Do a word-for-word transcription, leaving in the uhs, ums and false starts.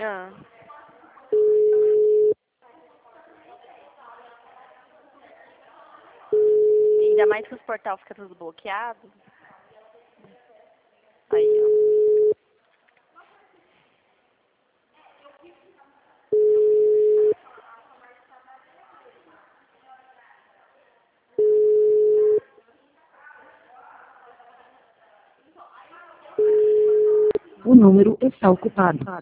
Ah. Ainda mais que os portais ficam tudo bloqueados. Aí, ó. O número está ocupado.